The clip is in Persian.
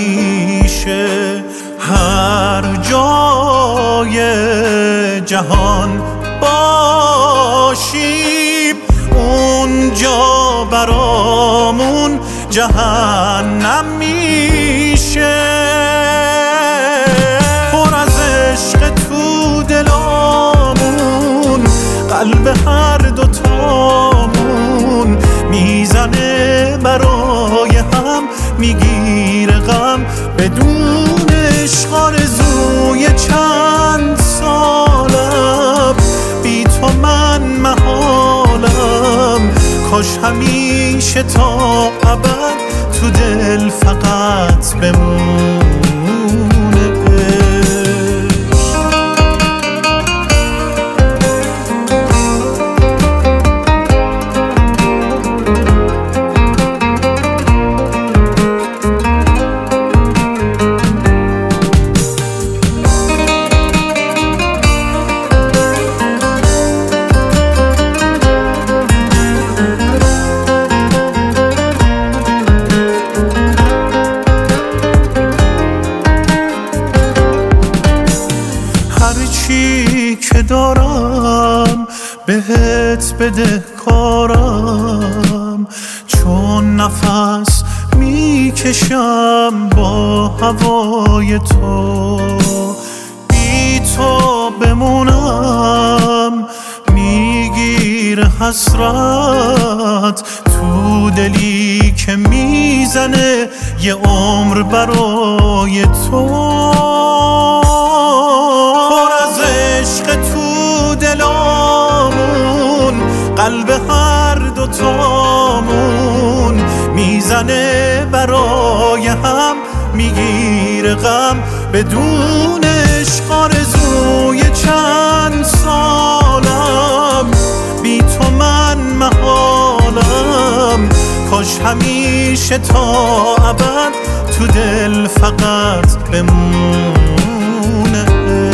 همیشه هر جای جهان باشیم اونجا برامون جهنم میشه. پر از عشق تو دلامون قلب هر دوتامون میزنه برای هم میگیره غم بدون عشق آرزوی چند سالم بی تو من محالم. کاش همیشه تا ابد تو دل فقط بمونه هرچی که دارم بهت بده کارم، چون نفس میکشم با هوای تو. بی تو بمونم میگیر حسرت تو دلی که میزنه یه عمر برای تو. تو دلامون قلب هر دوتامون میزنه برای هم میگیره غم بدون عشق آرزوی چند سالم بی تو من محالم. کاش همیشه تا ابد تو دل فقط بمونه.